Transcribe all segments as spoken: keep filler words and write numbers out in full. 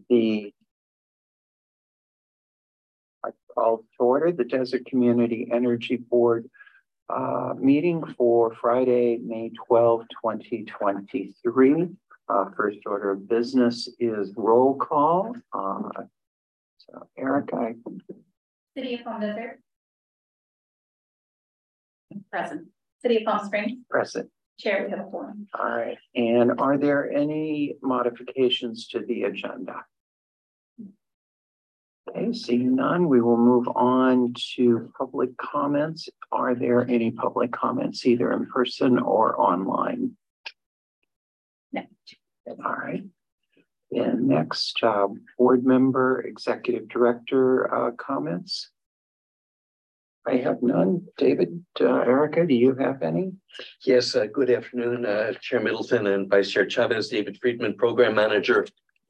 the I call to order the Desert Community Energy Board uh, meeting for Friday, May twelfth, twenty twenty-three. Uh, first order of business is roll call. Uh, so, Eric, I. City of Palm Desert. Present. City of Palm Springs. Present. Chair, we have a forum. All right. And are there any modifications to the agenda? Okay, seeing none, we will move on to public comments. Are there any public comments either in person or online? No. All right. And next, uh, board member, executive director uh, comments. I have none. David, uh, Erica, do you have any? Yes, uh, good afternoon, uh, Chair Middleton and Vice Chair Chavez. David Friedman, Program Manager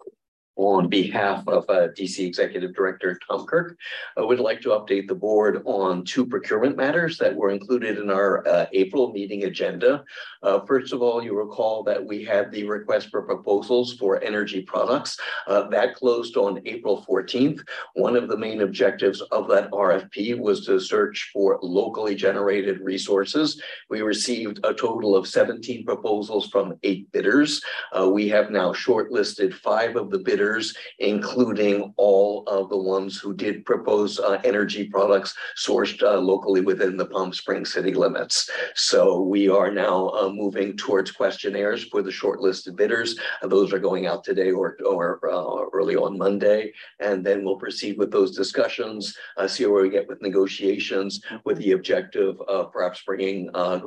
on behalf of uh, D C Executive Director Tom Kirk. I would like to update the board on two procurement matters that were included in our uh, April meeting agenda. Uh, first of all, you recall that we had the request for proposals for energy products. Uh, that closed on April fourteenth. One of the main objectives of that R F P was to search for locally generated resources. We received a total of seventeen proposals from eight bidders. Uh, we have now shortlisted five of the bidders, including all of the ones who did propose uh, energy products sourced uh, locally within the Palm Springs city limits. So we are now uh, moving towards questionnaires for the shortlisted bidders. Uh, those are going out today or, or uh, early on Monday. And then we'll proceed with those discussions, uh, see where we get with negotiations, with the objective of perhaps bringing uh,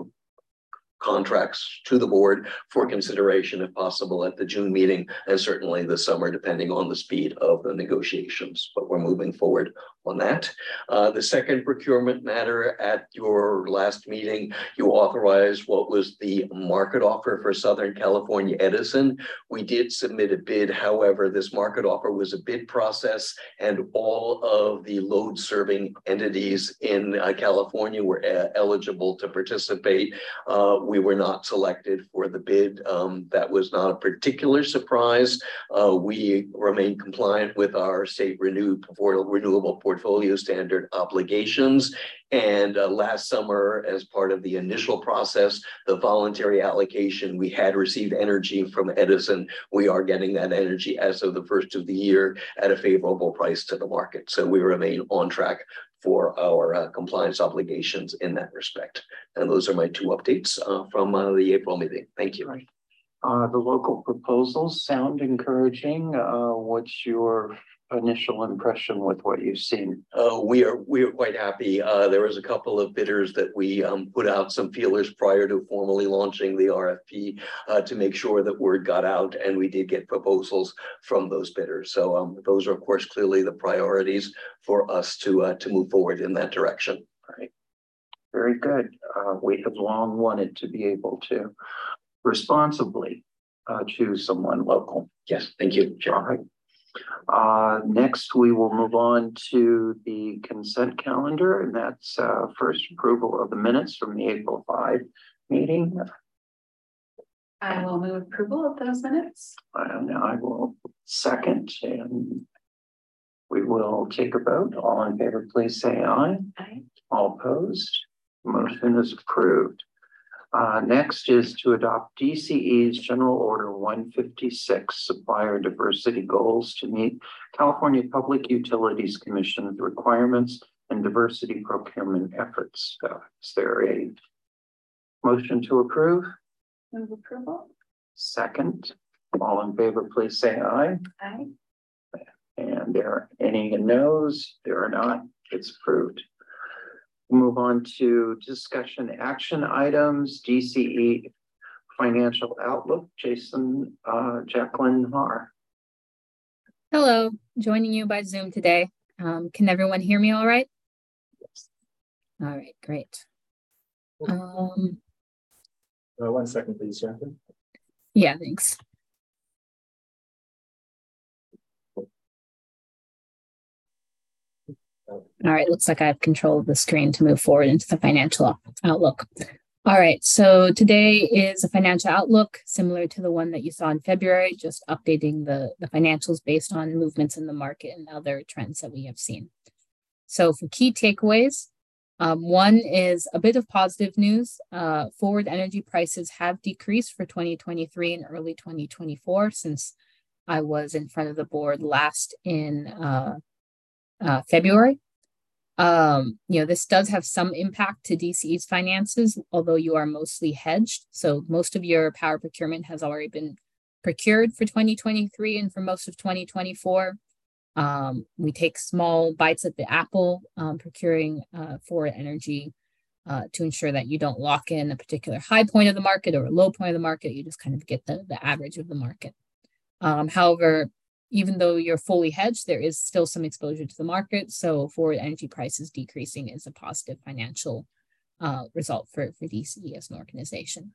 contracts to the board for consideration if possible at the June meeting and certainly the summer, depending on the speed of the negotiations. But we're moving forward on that. Uh, the second procurement matter, at your last meeting, you authorized what was the market offer for Southern California Edison. We did submit a bid. However, this market offer was a bid process and all of the load serving entities in uh, California were uh, eligible to participate. Uh, we were not selected for the bid. Um, that was not a particular surprise. Uh, we remain compliant with our state renewed renewable portfolio standard obligations. And uh, last summer, as part of the initial process, the voluntary allocation, we had received energy from Edison. We are getting that energy as of the first of the year at a favorable price to the market. So we remain on track for our uh, compliance obligations in that respect. And those are my two updates uh, from uh, the April meeting. Thank you. Right. Uh, the local proposals sound encouraging. Uh, what's your initial impression with what you've seen? Uh, we are we are quite happy. Uh, there was a couple of bidders that we um, put out some feelers prior to formally launching the R F P uh, to make sure that word got out, and we did get proposals from those bidders. So um, those are, of course, clearly the priorities for us to uh, to move forward in that direction. All right. Very good. Uh, we have long wanted to be able to responsibly uh, choose someone local. Yes, thank you, Chair. All right. Uh, next, we will move on to the consent calendar, and that's uh, first approval of the minutes from the April fifth meeting. I will move approval of those minutes. And I will second, and we will take a vote. All in favor, please say aye. Aye. All opposed? Motion is approved. Uh, next is to adopt D C E's General Order one fifty-six, Supplier Diversity Goals to meet California Public Utilities Commission's requirements and diversity procurement efforts. Uh, is there a motion to approve? Move approval. Second. All in favor, please say aye. Aye. And there are any no's? There are not. It's approved. Move on to discussion action items, D C E financial outlook. Jason, uh, Jacqueline Haar. Hello, joining you by Zoom today. Um, can everyone hear me all right? Yes. All right, great. Um, uh, one second, please, Jacqueline. Yeah, thanks. All right, looks like I have control of the screen to move forward into the financial outlook. All right, so today is a financial outlook similar to the one that you saw in February, just updating the, the financials based on movements in the market and other trends that we have seen. So for key takeaways, um, one is a bit of positive news. Uh, forward energy prices have decreased for twenty twenty-three and early twenty twenty-four since I was in front of the board last in uh, uh, February. Um, you know, this does have some impact to D C E's finances, although you are mostly hedged. So most of your power procurement has already been procured for twenty twenty-three and for most of twenty twenty-four. Um, we take small bites at the apple, um, procuring uh, forward energy uh, to ensure that you don't lock in a particular high point of the market or a low point of the market. You just kind of get the, the average of the market. Um, however, even though you're fully hedged, there is still some exposure to the market. So forward energy prices decreasing is a positive financial uh, result for, for D C E as an organization.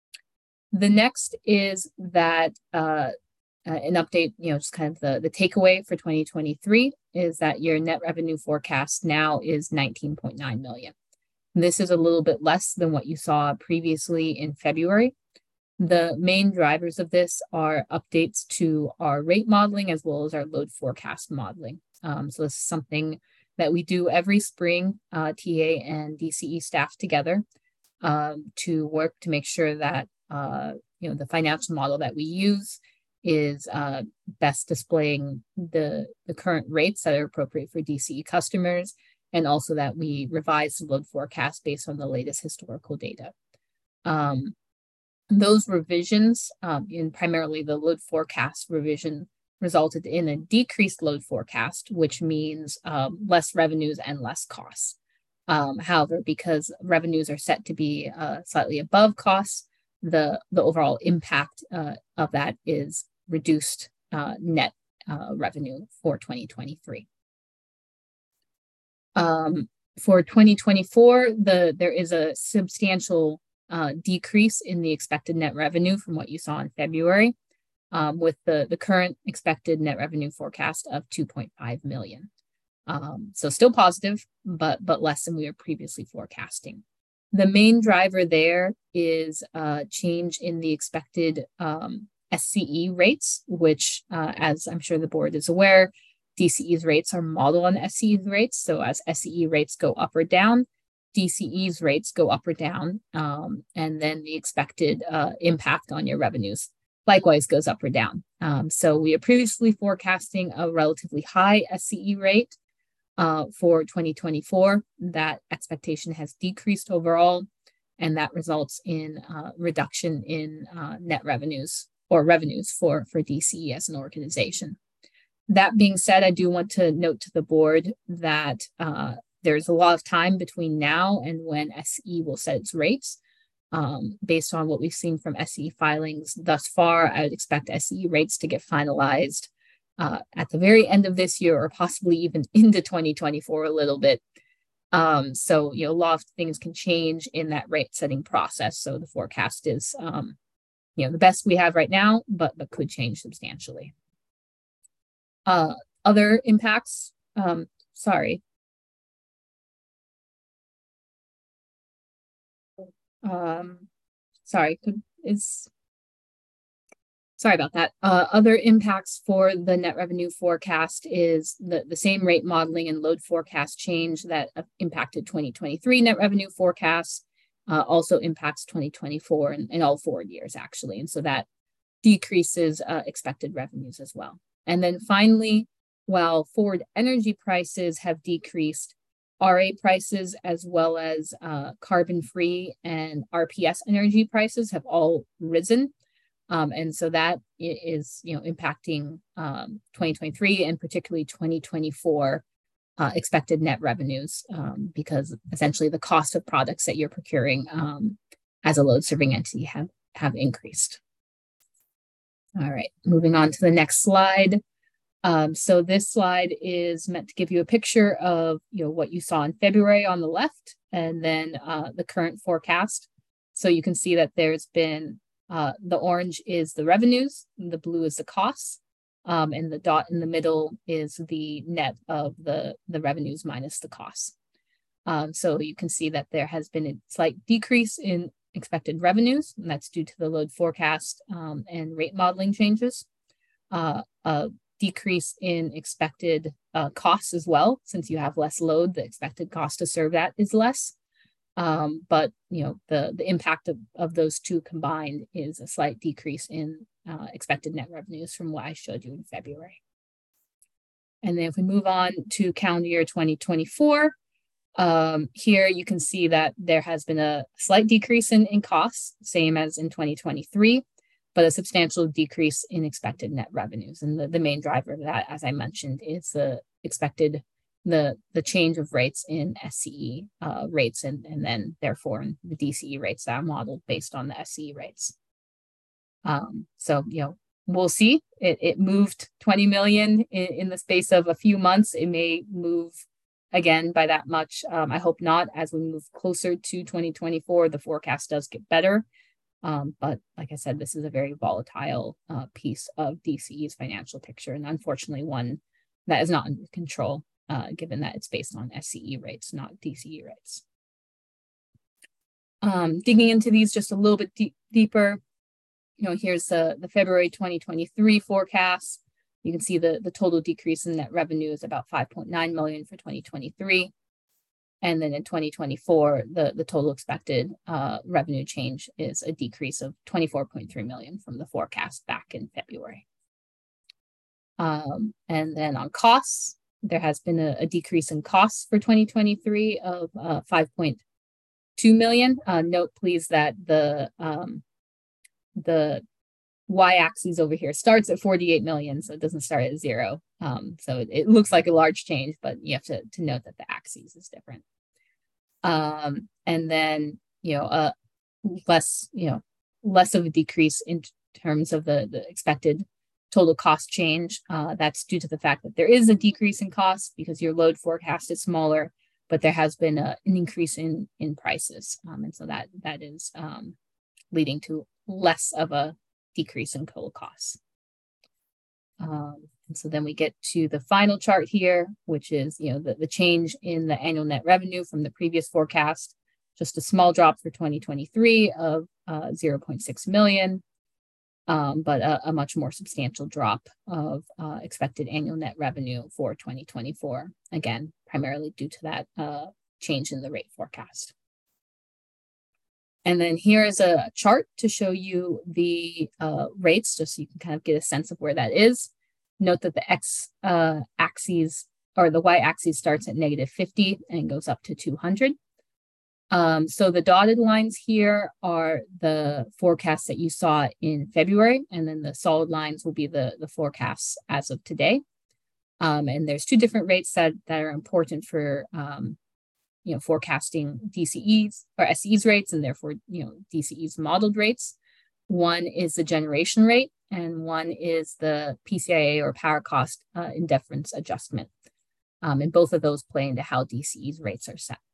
The next is that uh, uh, an update, you know, just kind of the, the takeaway for twenty twenty-three is that your net revenue forecast now is nineteen point nine million. And this is a little bit less than what you saw previously in February. The main drivers of this are updates to our rate modeling as well as our load forecast modeling. Um, so this is something that we do every spring, uh, T A and D C E staff together um, to work to make sure that uh, you know the financial model that we use is uh, best displaying the, the current rates that are appropriate for D C E customers, and also that we revise the load forecast based on the latest historical data. Um, Those revisions, um, in primarily the load forecast revision, resulted in a decreased load forecast, which means um, less revenues and less costs. Um, however, because revenues are set to be uh, slightly above costs, the, the overall impact uh, of that is reduced uh, net uh, revenue for twenty twenty-three. Um, for twenty twenty-four, the, there is a substantial Uh, decrease in the expected net revenue from what you saw in February, um, with the, the current expected net revenue forecast of two point five million. Um, so still positive, but, but less than we were previously forecasting. The main driver there is a change in the expected um, S C E rates, which, uh, as I'm sure the board is aware, D C E's rates are modeled on S C E's rates. So as S C E rates go up or down, D C E's rates go up or down, um, and then the expected uh, impact on your revenues likewise goes up or down. Um, so we are previously forecasting a relatively high S C E rate uh, for twenty twenty-four. That expectation has decreased overall, and that results in uh, reduction in uh, net revenues or revenues for, for D C E as an organization. That being said, I do want to note to the board that uh, there's a lot of time between now and when S E will set its rates. Um, based on what we've seen from S E filings thus far, I would expect S E rates to get finalized uh, at the very end of this year or possibly even into twenty twenty-four a little bit. Um, so, you know, a lot of things can change in that rate setting process. So the forecast is, um, you know, the best we have right now, but, but could change substantially. Uh, other impacts, um, sorry. Um, sorry, could is sorry about that. Uh, other impacts for the net revenue forecast is the, the same rate modeling and load forecast change that impacted twenty twenty-three net revenue forecasts, uh, also impacts twenty twenty-four and, and all forward years actually. And so that decreases uh, expected revenues as well. And then finally, while forward energy prices have decreased, R A prices as well as uh, carbon-free and R P S energy prices have all risen. Um, and so that is, you know, impacting um, twenty twenty-three and particularly twenty twenty-four uh, expected net revenues um, because essentially the cost of products that you're procuring um, as a load serving entity have, have increased. All right, moving on to the next slide. Um, so this slide is meant to give you a picture of, you know, what you saw in February on the left, and then uh, the current forecast. So you can see that there's been, uh, the orange is the revenues, the blue is the costs, um, and the dot in the middle is the net of the, the revenues minus the costs. Um, so you can see that there has been a slight decrease in expected revenues, and that's due to the load forecast um, and rate modeling changes. Uh, a decrease in expected uh, costs as well, since you have less load, the expected cost to serve that is less. Um, but you know, the, the impact of, of those two combined is a slight decrease in uh, expected net revenues from what I showed you in February. And then if we move on to calendar year twenty twenty-four, um, here you can see that there has been a slight decrease in, in costs, same as in twenty twenty-three, but a substantial decrease in expected net revenues. And the, the main driver of that, as I mentioned, is the expected, the, the change of rates in S C E uh, rates, and, and then therefore in the D C E rates that are modeled based on the S C E rates. Um, so, you know, we'll see. It, it moved twenty million in, in the space of a few months. It may move again by that much. Um, I hope not. As we move closer to twenty twenty-four, the forecast does get better. Um, but like I said, this is a very volatile uh, piece of D C E's financial picture, and unfortunately one that is not under control, uh, given that it's based on S C E rates, not D C E rates. Um, digging into these just a little bit deep, deeper, you know, here's the, the February twenty twenty-three forecast. You can see the, the total decrease in net revenue is about five point nine million for twenty twenty-three. And then in twenty twenty-four, the, the total expected uh, revenue change is a decrease of twenty-four point three million from the forecast back in February. Um, and then on costs, there has been a, a decrease in costs for twenty twenty-three of uh, five point two million. Uh, note, please, that the um, the y-axis over here starts at forty-eight million, so it doesn't start at zero. Um, so it, it looks like a large change, but you have to, to note that the axis is different. Um, and then, you know, uh, less, you know, less of a decrease in terms of the, the expected total cost change. Uh, that's due to the fact that there is a decrease in cost because your load forecast is smaller, but there has been a, an increase in, in prices. Um, and so that, that is um, leading to less of a decrease in total costs. Um, and so then we get to the final chart here, which is, you know, the, the change in the annual net revenue from the previous forecast, just a small drop for twenty twenty-three of uh, zero point six million, um, but a, a much more substantial drop of uh, expected annual net revenue for twenty twenty-four, again, primarily due to that uh, change in the rate forecast. And then here is a chart to show you the uh, rates, just so you can kind of get a sense of where that is. Note that the x uh, axis or the y-axis starts at negative fifty and goes up to two hundred. Um, so the dotted lines here are the forecasts that you saw in February, and then the solid lines will be the, the forecasts as of today. Um, and there's two different rates that, that are important for um, you know, forecasting D C Es or S C Es rates, and therefore, you know, D C Es modeled rates. One is the generation rate, and one is the P C I A or power cost uh, indifference adjustment. Um, and both of those play into how D C Es rates are set.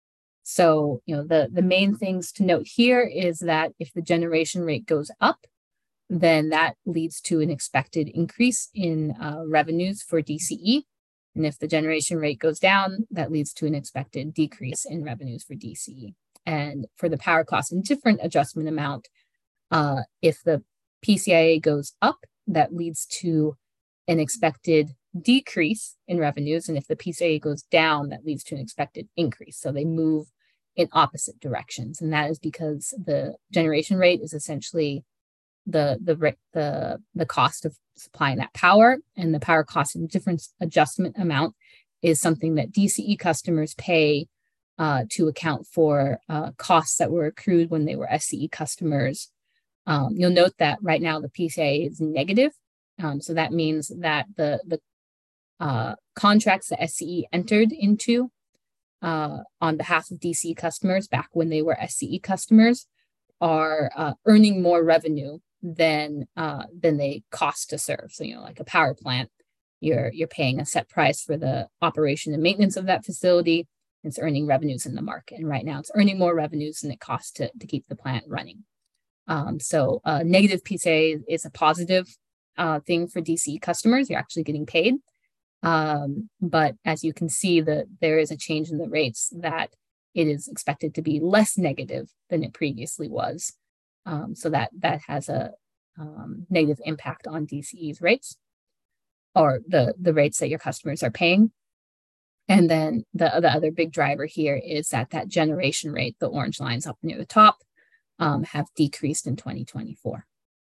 So, you know, the, the main things to note here is that if the generation rate goes up, then that leads to an expected increase in uh, revenues for D C E. And if the generation rate goes down, that leads to an expected decrease in revenues for D C E. And for the power cost indifferent adjustment amount, uh, if the P C I A goes up, that leads to an expected decrease in revenues. And if the P C I A goes down, that leads to an expected increase. So they move in opposite directions. And that is because the generation rate is essentially the the the the cost of supplying that power, and the power cost indifference adjustment amount is something that D C E customers pay uh, to account for uh, costs that were accrued when they were S C E customers. Um, you'll note that right now the P C I A is negative, um, so that means that the the uh, contracts that S C E entered into uh, on behalf of D C E customers back when they were S C E customers are uh, earning more revenue than uh, than they cost to serve. So, you know, like a power plant, you're you're paying a set price for the operation and maintenance of that facility. It's earning revenues in the market, and right now it's earning more revenues than it costs to to keep the plant running. Um, so, uh, negative P C I A is a positive uh, thing for D C E customers. You're actually getting paid. Um, but as you can see, that there is a change in the rates that it is expected to be less negative than it previously was. Um, so that that has a um, negative impact on D C E's rates, or the, the rates that your customers are paying. And then the, the other big driver here is that that generation rate, the orange lines up near the top, um, have decreased in twenty twenty-four.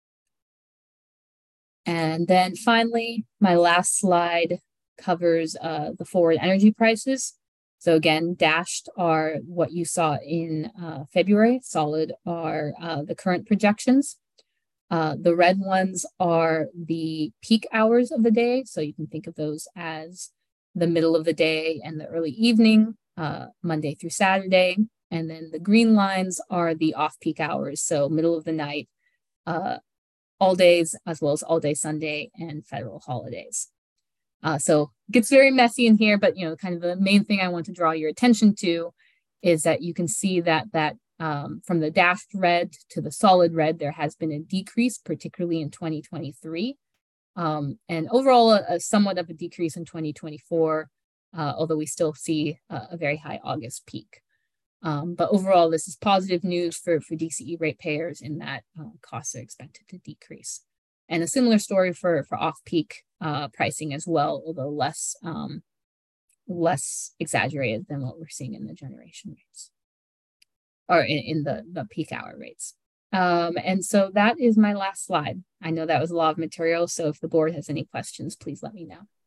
And then finally, my last slide covers uh, the forward energy prices. So again, dashed are what you saw in uh, February, solid are uh, the current projections. Uh, the red ones are the peak hours of the day. So you can think of those as the middle of the day and the early evening, uh, Monday through Saturday. And then the green lines are the off-peak hours. So middle of the night, uh, all days, as well as all day Sunday and federal holidays. Uh, so it gets very messy in here, but you know, kind of the main thing I want to draw your attention to is that you can see that that um, from the dashed red to the solid red, there has been a decrease, particularly in twenty twenty-three. Um, and overall, a, a somewhat of a decrease in twenty twenty-four, uh, although we still see a, a very high August peak. Um, but overall, this is positive news for, for D C E ratepayers in that uh, costs are expected to decrease. And a similar story for, for off-peak uh, pricing as well, although less, um, less exaggerated than what we're seeing in the generation rates, or in, in the, the peak hour rates. Um, and so that is my last slide. I know that was a lot of material, so if the board has any questions, please let me know.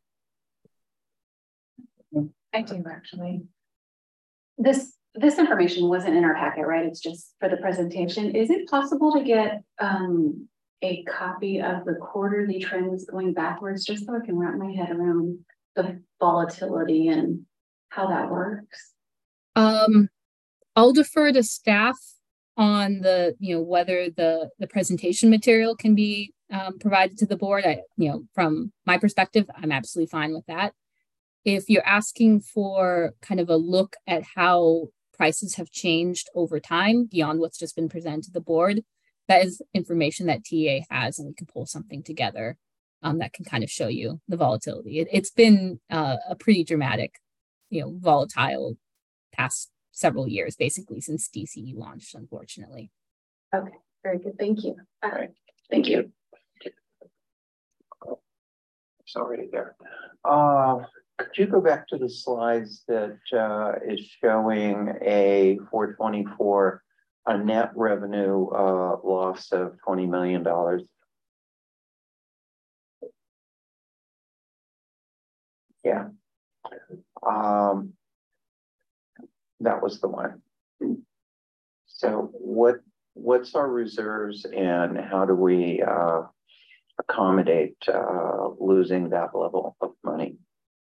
I do actually. This this information wasn't in our packet, right? It's just for the presentation. Is it possible to get um, a copy of the quarterly trends going backwards, just so I can wrap my head around the volatility and how that works? Um, I'll defer to staff on the, you know, whether the, the presentation material can be um, provided to the board. I, you know, from my perspective, I'm absolutely fine with that. If you're asking for kind of a look at how prices have changed over time beyond what's just been presented to the board, that is information that T A has, and we can pull something together um, that can kind of show you the volatility. It, it's been uh, a pretty dramatic, you know, volatile past several years, basically since D C E launched, unfortunately. Okay, very good. Thank you. All right. Thank you. It's already there. Uh, could you go back to the slides that uh, is showing a four twenty-four, a net revenue uh, loss of twenty million dollars? Yeah. Um, that was the one. So what what's our reserves and how do we uh, accommodate uh, losing that level of money?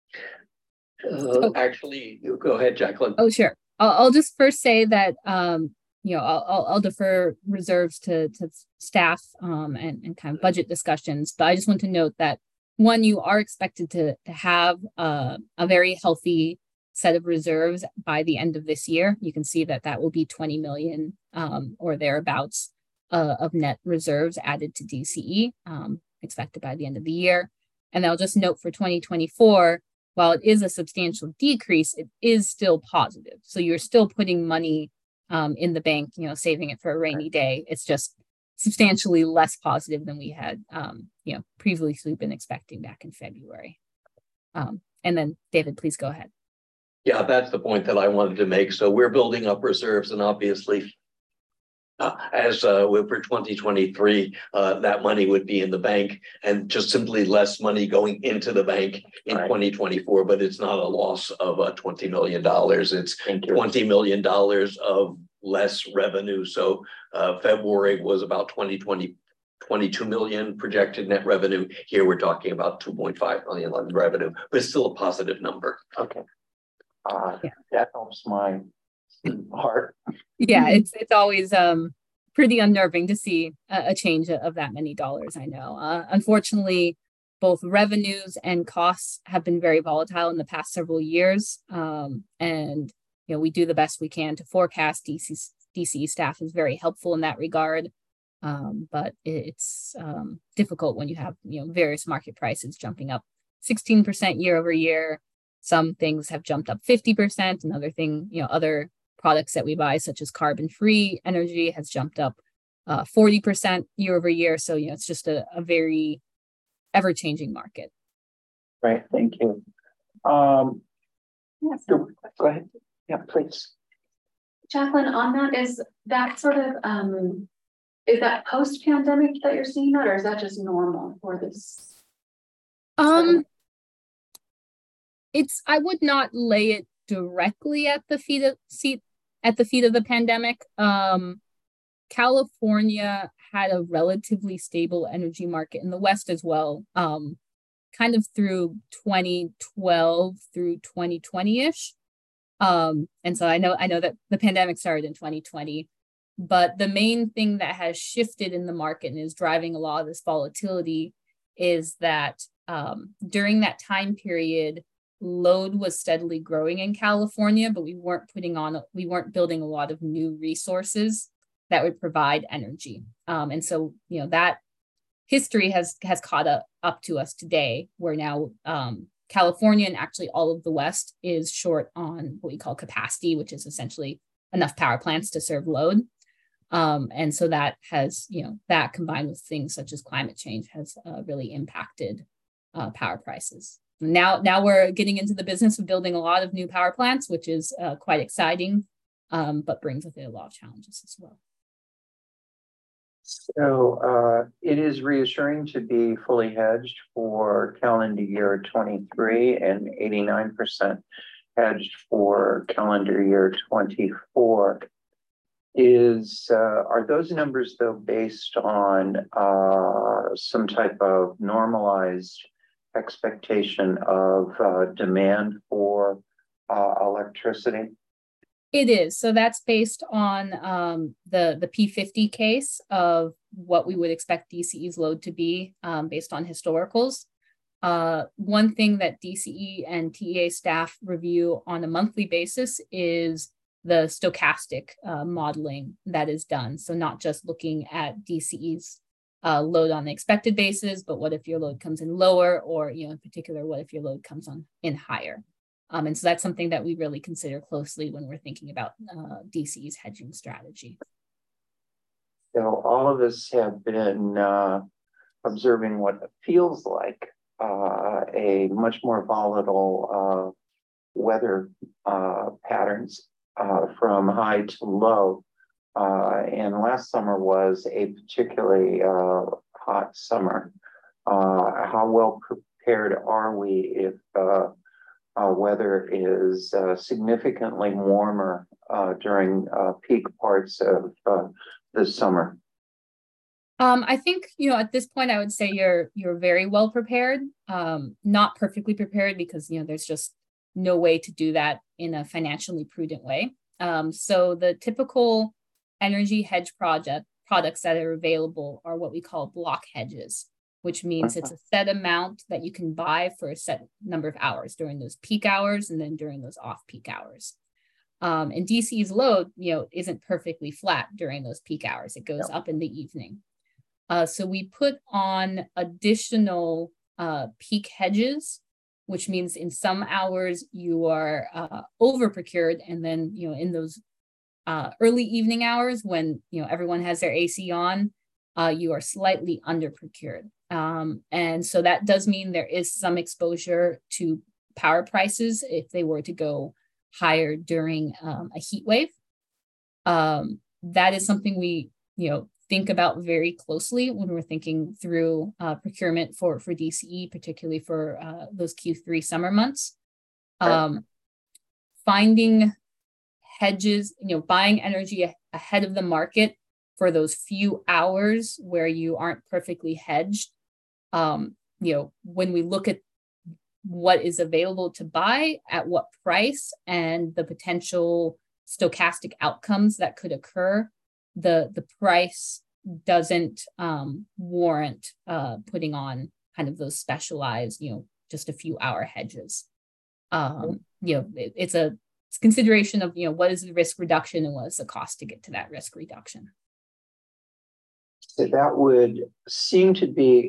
Uh, actually, you go ahead, Jacqueline. Oh, sure. I'll, I'll just first say that, um, you know, I'll, I'll, I'll defer reserves to, to staff um, and, and kind of budget discussions. But I just want to note that, one, you are expected to, to have uh, a very healthy set of reserves by the end of this year. You can see that that will be twenty million um, or thereabouts uh, of net reserves added to D C E, um, expected by the end of the year. And I'll just note for twenty twenty-four, while it is a substantial decrease, it is still positive. So you're still putting money um, in the bank, you know, saving it for a rainy day. It's just substantially less positive than we had, um, you know, previously been expecting back in February. Um, and then David, please go ahead. Yeah, that's the point that I wanted to make. So we're building up reserves, and obviously, uh, as uh, for twenty twenty-three, uh, that money would be in the bank, and just simply less money going into the bank in right. twenty twenty-four. But it's not a loss of uh, twenty million dollars. It's twenty million dollars of less revenue. So uh, February was about twenty, twenty, twenty-two million projected net revenue. Here we're talking about two point five million in revenue, but it's still a positive number. Okay. Uh, yeah. That helps my heart. Yeah, it's it's always um pretty unnerving to see a, a change of that many dollars. I know. Uh, unfortunately, both revenues and costs have been very volatile in the past several years, um, and you know we do the best we can to forecast. D C D C E staff is very helpful in that regard, um, but it's um, difficult when you have you know various market prices jumping up sixteen percent year over year. Some things have jumped up fifty percent. Another thing, you know, other products that we buy, such as carbon-free energy, has jumped up uh, forty percent year over year. So, you know, it's just a, a very ever-changing market. Right, thank you. Um, Yes. go go ahead. Yeah, please. Jacqueline, on that, is that sort of, um, is that post-pandemic that you're seeing that, or is that just normal for this? Um, it's, I would not lay it directly at the feet of seat at the feet of the pandemic. Um, California had a relatively stable energy market in the West as well. Um, kind of through twenty twelve through twenty twenty-ish. Um, and so I know I know that the pandemic started in twenty twenty, but the main thing that has shifted in the market and is driving a lot of this volatility is that um, during that time period, load was steadily growing in California, but we weren't putting on, we weren't building a lot of new resources that would provide energy. Um, and so, you know, that history has has caught up, up to us today, where now um, California and actually all of the West is short on what we call capacity, which is essentially enough power plants to serve load. Um, and so that has, you know, that combined with things such as climate change has uh, really impacted uh, power prices. Now, now we're getting into the business of building a lot of new power plants, which is uh, quite exciting, um, but brings with it a lot of challenges as well. So uh, it is reassuring to be fully hedged for calendar year twenty-three and eighty-nine percent hedged for calendar year twenty-four. Is uh, are those numbers though based on uh, some type of normalized expectation of uh, demand for uh, electricity? It is. So that's based on um, the, the P fifty case of what we would expect D C E's load to be um, based on historicals. Uh, one thing that D C E and T E A staff review on a monthly basis is the stochastic uh, modeling that is done. So not just looking at D C E's uh, load on the expected basis, but what if your load comes in lower, or, you know, in particular, what if your load comes on in higher? Um, and so that's something that we really consider closely when we're thinking about uh, D C E's hedging strategy. So all of us have been uh, observing what feels like uh, a much more volatile uh, weather uh, patterns uh, from high to low. Uh, and last summer was a particularly uh, hot summer. Uh, how well prepared are we if uh, Uh, weather is uh, significantly warmer uh, during uh, peak parts of uh, the summer? Um, I think, you know, at this point, I would say you're you're very well prepared. Um, not perfectly prepared because, you know, there's just no way to do that in a financially prudent way. Um, so the typical energy hedge project products that are available are what we call block hedges, which means it's a set amount that you can buy for a set number of hours during those peak hours and then during those off-peak hours. Um, and D C E's load, you know, isn't perfectly flat during those peak hours. It goes up in the evening. Uh, so we put on additional uh, peak hedges, which means in some hours you are uh, over procured, and then, you know, in those uh, early evening hours when, you know, everyone has their A C on, uh, you are slightly under procured. Um, and so that does mean there is some exposure to power prices if they were to go higher during um, a heat wave. Um, that is something we, you know, think about very closely when we're thinking through uh, procurement for, for D C E, particularly for uh, those Q three summer months. Um, finding hedges, you know, buying energy a- ahead of the market for those few hours where you aren't perfectly hedged. Um, you know, when we look at what is available to buy at what price and the potential stochastic outcomes that could occur, the the price doesn't um, warrant uh, putting on kind of those specialized, you know, just a few hour hedges. Um, you know, it, it's a it's consideration of, you know, what is the risk reduction and what is the cost to get to that risk reduction. So that would seem to be a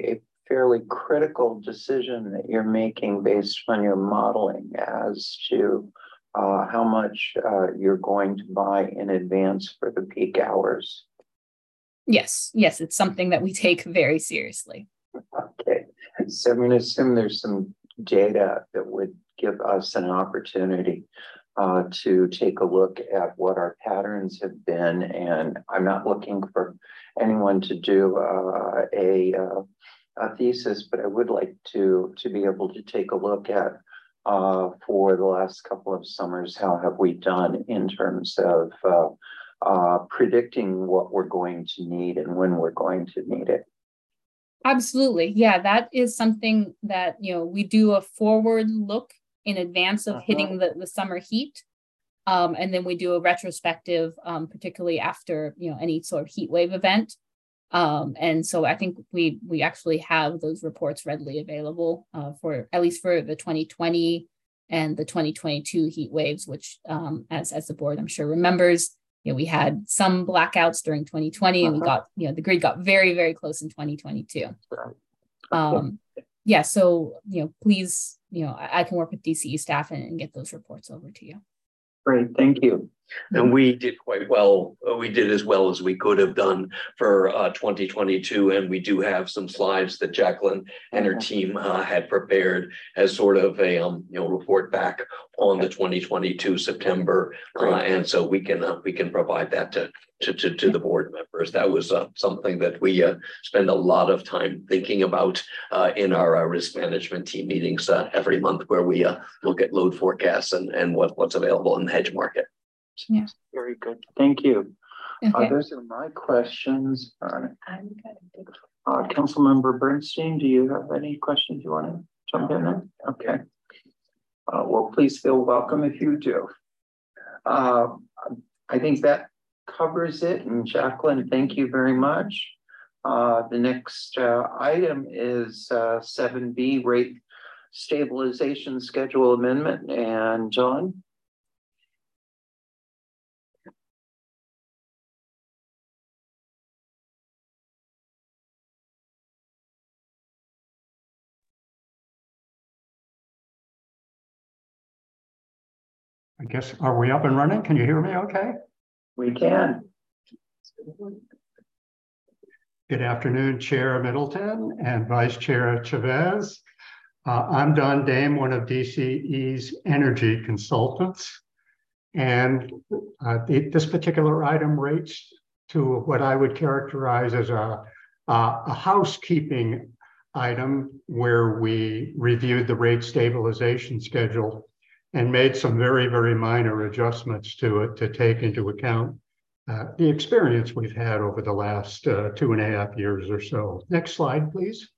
fairly critical decision that you're making based on your modeling as to uh, how much uh, you're going to buy in advance for the peak hours. Yes, yes, it's something that we take very seriously. Okay, so I'm going to assume there's some data that would give us an opportunity uh, to take a look at what our patterns have been. And I'm not looking for anyone to do uh, a, uh, a thesis, but I would like to, to be able to take a look at uh, for the last couple of summers, how have we done in terms of uh, uh, predicting what we're going to need and when we're going to need it. Absolutely. Yeah, that is something that, you know, we do a forward look in advance of uh-huh. hitting the, the summer heat. Um, and then we do a retrospective, um, particularly after, you know, any sort of heat wave event. Um, and so I think we we actually have those reports readily available uh, for at least for the twenty twenty and the twenty twenty-two heat waves, which um, as, as the board, I'm sure remembers, you know, we had some blackouts during twenty twenty and uh-huh. we got, you know, the grid got very, very close in twenty twenty-two. Right. Um, yeah, so, you know, please, you know, I, I can work with D C E staff and, and get those reports over to you. Great, thank you. And we did quite well. We did as well as we could have done for uh, twenty twenty-two. And we do have some slides that Jacqueline and her team uh, had prepared as sort of a um, you know report back on the twenty twenty-two September. Uh, and so we can uh, we can provide that to to, to, to the board members. That was uh, something that we uh, spend a lot of time thinking about uh, in our uh, risk management team meetings uh, every month, where we uh, look at load forecasts and, and what, what's available in the hedge market. Yeah. Very good. Thank you. Okay. Uh, those are my questions. Uh, uh, Councilmember Bernstein, do you have any questions you want to jump in on? Okay. Uh, well, please feel welcome if you do. Uh, I think that covers it. And Jacqueline, thank you very much. Uh, the next uh, item is uh, seven B, rate stabilization schedule amendment. And John? I guess, are we up and running? Can you hear me okay? We can. Good afternoon, Chair Middleton and Vice Chair Chavez. Uh, I'm Don Dame, one of D C E's energy consultants. And uh, the, this particular item relates to what I would characterize as a, uh, a housekeeping item, where we reviewed the rate stabilization schedule and made some very, very minor adjustments to it to take into account uh, the experience we've had over the last uh, two and a half years or so. Next slide, please.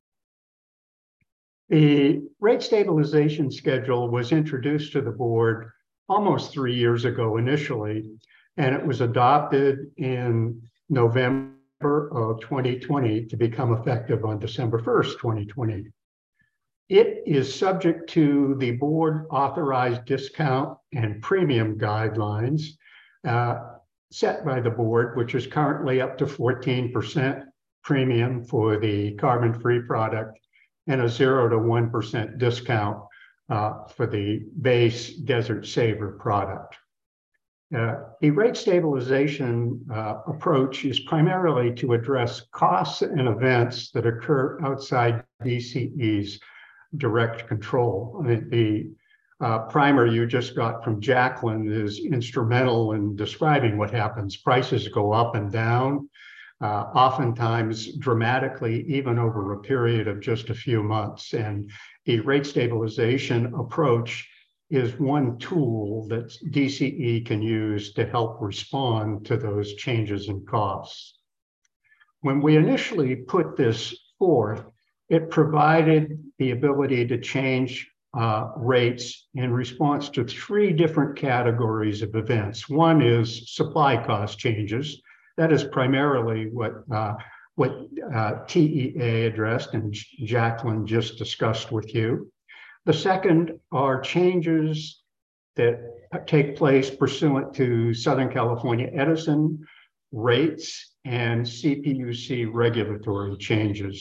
The rate stabilization schedule was introduced to the board almost three years ago initially, and it was adopted in November of twenty twenty to become effective on December first, twenty twenty. It is subject to the board authorized discount and premium guidelines uh, set by the board, which is currently up to fourteen percent premium for the carbon-free product and a zero to one percent discount uh, for the base Desert Saver product. Uh, the rate stabilization uh, approach is primarily to address costs and events that occur outside D C E's direct control. I mean, the uh, primer you just got from Jacqueline is instrumental in describing what happens. Prices go up and down, uh, oftentimes dramatically, even over a period of just a few months. And the rate stabilization approach is one tool that D C E can use to help respond to those changes in costs. When we initially put this forth, it provided the ability to change uh, rates in response to three different categories of events. One is supply cost changes. That is primarily what, uh, what uh, T E A addressed and Jacqueline just discussed with you. The second are changes that take place pursuant to Southern California Edison rates and C P U C regulatory changes.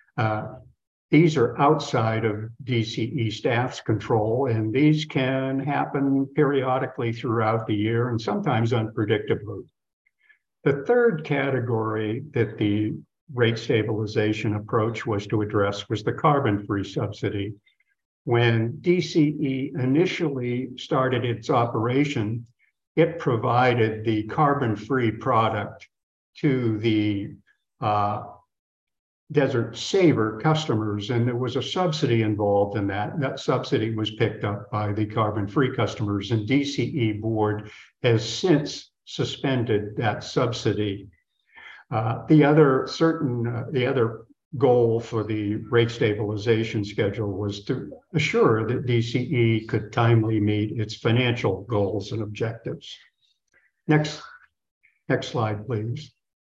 Uh, these are outside of D C E staff's control, and these can happen periodically throughout the year and sometimes unpredictably. The third category that the rate stabilization approach was to address was the carbon-free subsidy. When D C E initially started its operation, it provided the carbon-free product to the uh, Desert Saver customers, and there was a subsidy involved in that. That subsidy was picked up by the carbon-free customers, and D C E board has since suspended that subsidy. Uh, the other certain, uh, the other goal for the rate stabilization schedule was to assure that D C E could timely meet its financial goals and objectives. Next, next slide, please.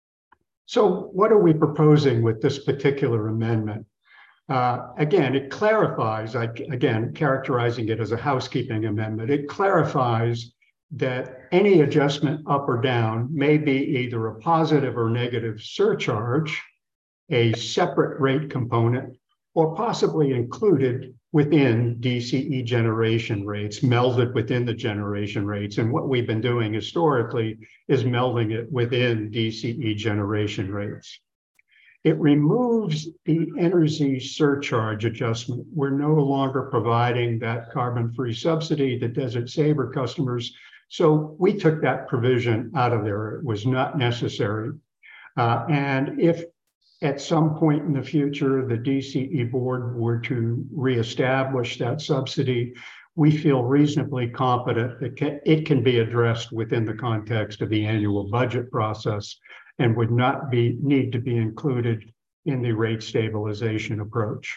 So what are we proposing with this particular amendment? Uh, again, it clarifies, I, again, characterizing it as a housekeeping amendment, it clarifies that any adjustment up or down may be either a positive or negative surcharge, a separate rate component, or possibly included within D C E generation rates, melded within the generation rates. And what we've been doing historically is melding it within D C E generation rates. It removes the energy surcharge adjustment. We're no longer providing that carbon-free subsidy to Desert Saver customers. So we took that provision out of there. It was not necessary. Uh, and if at some point in the future, the D C E board were to reestablish that subsidy, we feel reasonably confident that it can be addressed within the context of the annual budget process and would not be need to be included in the rate stabilization approach.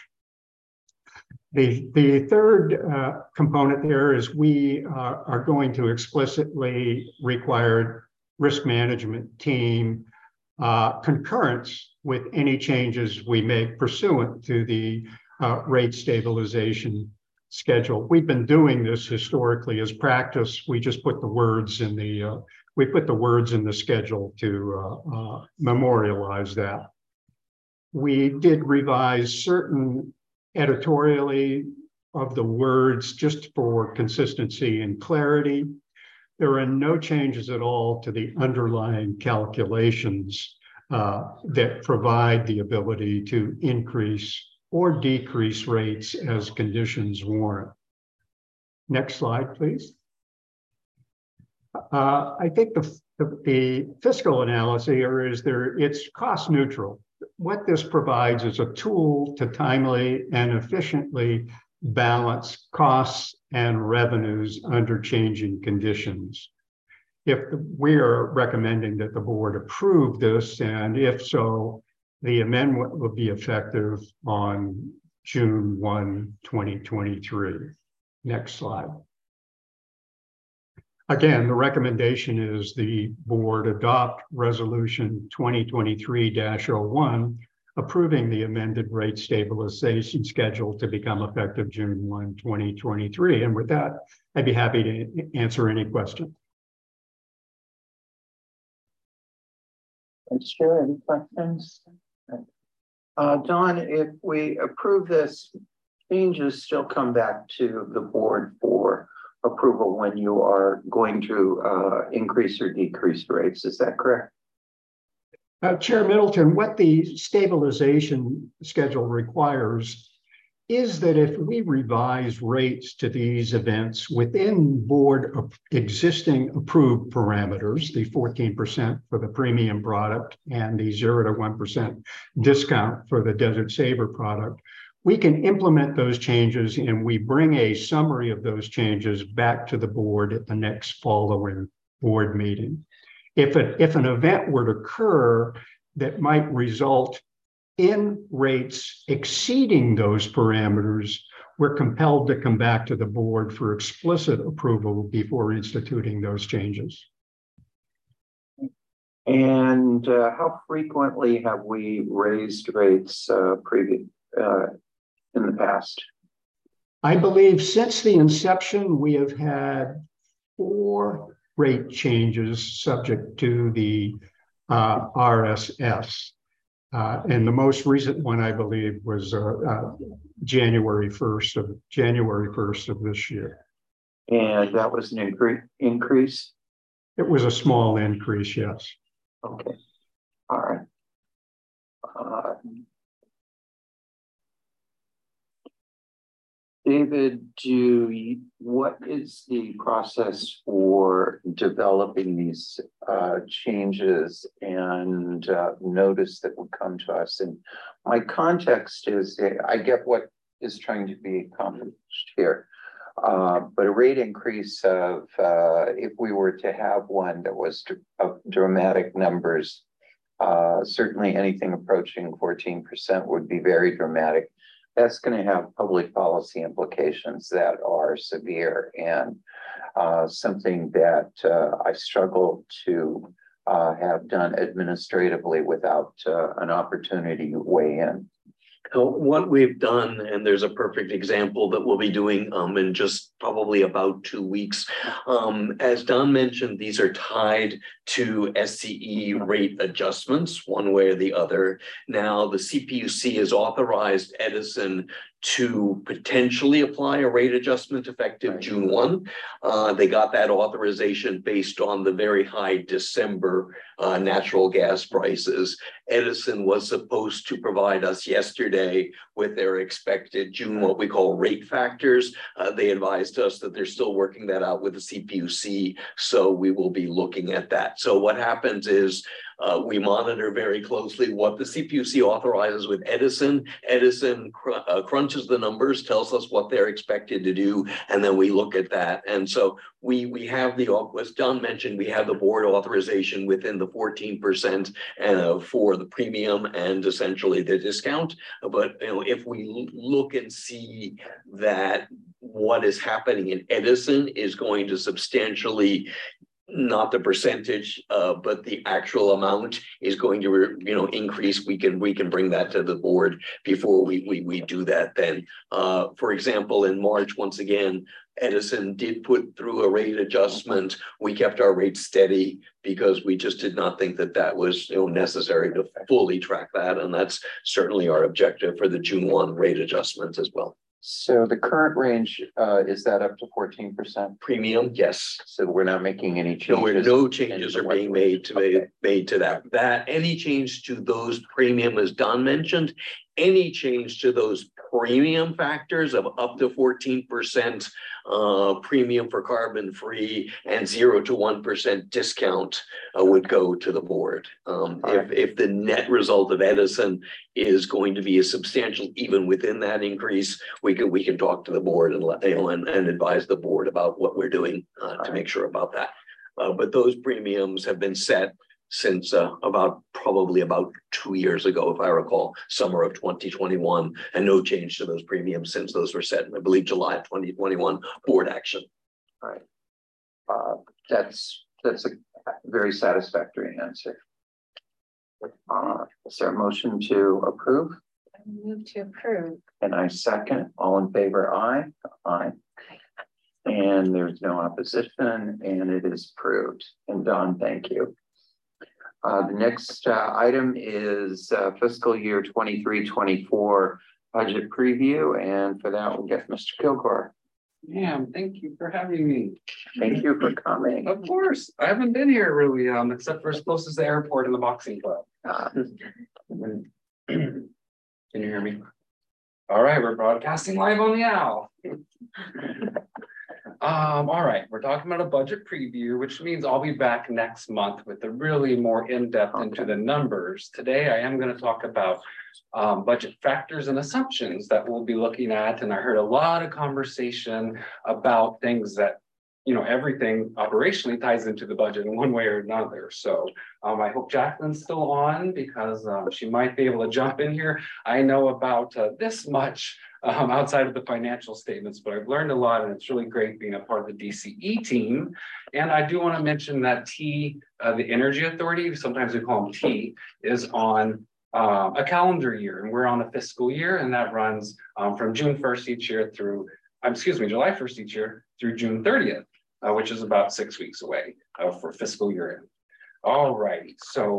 The, the third uh, component there is we uh, are going to explicitly require risk management team uh, concurrence with any changes we make pursuant to the uh, rate stabilization schedule. We've been doing this historically as practice. We just put the words in the uh, we put the words in the schedule to uh, uh, memorialize that. We did revise certain editorially of the words just for consistency and clarity. There are no changes at all to the underlying calculations uh, that provide the ability to increase or decrease rates as conditions warrant. Next slide, please. Uh, I think the, the, the fiscal analysis here is there, it's cost neutral. What this provides is a tool to timely and efficiently balance costs and revenues under changing conditions. If the, we are recommending that the board approve this, and if so, the amendment will be effective on June first, twenty twenty-three. Next slide. Again, the recommendation is the board adopt resolution twenty twenty-three dash oh one, approving the amended rate stabilization schedule to become effective June first, twenty twenty-three. And with that, I'd be happy to answer any question. Thanks, Chair. Any questions? Uh, Don, if we approve this, changes still come back to the board for approval when you are going to uh, increase or decrease rates. Is that correct? Uh, Chair Middleton, what the stabilization schedule requires is that if we revise rates to these events within board of existing approved parameters, the fourteen percent for the premium product and the zero to one percent discount for the Desert Saver product, we can implement those changes and we bring a summary of those changes back to the board at the next following board meeting. If, a, if an event were to occur that might result in rates exceeding those parameters, we're compelled to come back to the board for explicit approval before instituting those changes. And uh, how frequently have we raised rates uh, previous uh, in the past? I believe since the inception, we have had four rate changes subject to the uh, R S S. Uh, and the most recent one, I believe, was uh, uh, January first of January first of this year. And that was an incre increase? It was a small increase, yes. Okay, all right. Uh, David, do you, what is the process for developing these uh, changes and uh, notice that would come to us? And my context is, I get what is trying to be accomplished here. Uh, but a rate increase of, uh, if we were to have one that was of dramatic numbers, uh, certainly anything approaching fourteen percent would be very dramatic. That's going to have public policy implications that are severe and uh, something that uh, I struggle to uh, have done administratively without uh, an opportunity to weigh in. So what we've done, and there's a perfect example that we'll be doing um, in just probably about two weeks. Um, as Don mentioned, these are tied to S C E rate adjustments one way or the other. Now, the C P U C has authorized Edison to potentially apply a rate adjustment effective right. June first. Uh, they got that authorization based on the very high December uh, natural gas prices. Edison was supposed to provide us yesterday with their expected June, what we call rate factors. Uh, they advised us that they're still working that out with the C P U C, so we will be looking at that. So what happens is uh, we monitor very closely what the C P U C authorizes with Edison. Edison cr uh, crunches the numbers, tells us what they're expected to do, and then we look at that. And so we we have the, as Don mentioned, we have the board authorization within the fourteen percent uh, for the premium and essentially the discount. But you know, if we look and see that what is happening in Edison is going to substantially, not the percentage, uh, but the actual amount is going to, you know, increase. We can we can bring that to the board before we we we do that. Then, uh, for example, in March, once again, Edison did put through a rate adjustment. We kept our rates steady because we just did not think that that was, you know, necessary to fully track that, and that's certainly our objective for the June first rate adjustment as well. So the current range, uh, is that up to fourteen percent? Premium, yes. So we're not making any changes? No, we're, no changes are being made to, okay. made to that. That any change to those premium, as Don mentioned, any change to those premium factors of up to fourteen percent uh, premium for carbon free and zero to one percent discount uh, would go to the board. Um, if, right. if the net result of Edison is going to be a substantial, even within that increase, we can we can talk to the board and let you know and, and advise the board about what we're doing uh, to right. make sure about that. Uh, but those premiums have been set since uh, about probably about two years ago, if I recall, summer of twenty twenty-one, and no change to those premiums since those were set in, I believe, July of twenty twenty-one board action. All right. Uh, that's that's a very satisfactory answer. Uh, is there a motion to approve? I move to approve. And I second. All in favor, aye. Aye. And there's no opposition, and it is approved. And Don, thank you. Uh, the next uh, item is uh, fiscal year twenty-three twenty-four budget preview, and for that we'll get Mister Kilgore. Yeah, thank you for having me. Thank you for coming. Of course, I haven't been here really, um, except for as close as the airport and the boxing club. Uh, can you hear me? All right, we're broadcasting live on the owl. Um, all right, we're talking about a budget preview, which means I'll be back next month with a really more in-depth okay. into the numbers. Today, I am going to talk about um, budget factors and assumptions that we'll be looking at. And I heard a lot of conversation about things that, you know, everything operationally ties into the budget in one way or another. So um, I hope Jacqueline's still on because um, she might be able to jump in here. I know about uh, this much Um, outside of the financial statements, but I've learned a lot, and it's really great being a part of the D C E team. And I do want to mention that T, uh, the Energy Authority, sometimes we call them T, is on uh, a calendar year, and we're on a fiscal year, and that runs um, from June first each year through, um, excuse me, July first each year through June thirtieth, uh, which is about six weeks away uh, for fiscal year end. All right, so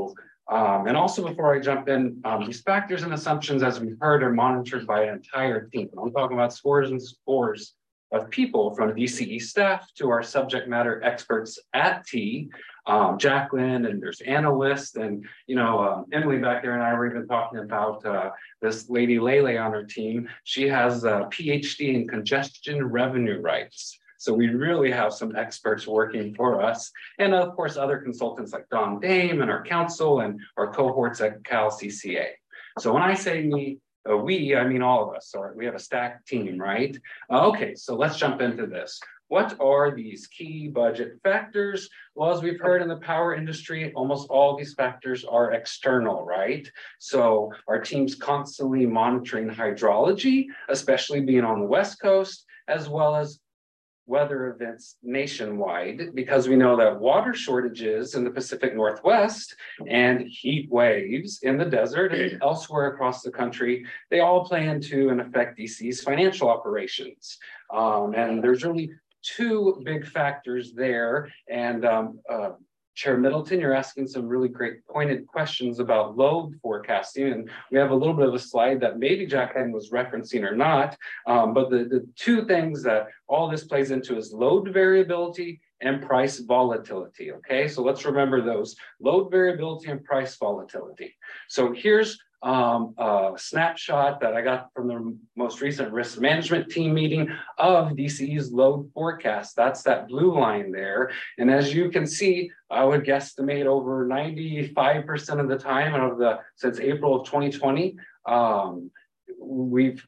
Um, and also before I jump in, um, these factors and assumptions, as we've heard, are monitored by an entire team. I'm talking about scores and scores of people, from D C E staff to our subject matter experts at T, um, Jacqueline, and there's analysts, and you know, um, Emily back there and I were even talking about uh, this lady Lele on her team. She has a P H D in congestion revenue rights. So we really have some experts working for us. And of course, other consultants like Don Dame and our council and our cohorts at Cal C C A. So when I say me, uh, we, I mean all of us, or we have a stacked team, right? Uh, okay, so let's jump into this. What are these key budget factors? Well, as we've heard in the power industry, almost all these factors are external, right? So our team's constantly monitoring hydrology, especially being on the West Coast, as well as weather events nationwide, because we know that water shortages in the Pacific Northwest and heat waves in the desert and elsewhere across the country, they all play into and affect D C's financial operations. Um, and there's really two big factors there. And um, uh, Chair Middleton, you're asking some really great pointed questions about load forecasting. And we have a little bit of a slide that maybe Jacqueline was referencing or not. Um, but the, the two things that all this plays into is load variability and price volatility. Okay, so let's remember those: load variability and price volatility. So here's um, a snapshot that I got from the most recent risk management team meeting of D C E's load forecast. That's that blue line there. And as you can see, I would guesstimate over ninety-five percent of the time out of the, since April of twenty twenty, um, we've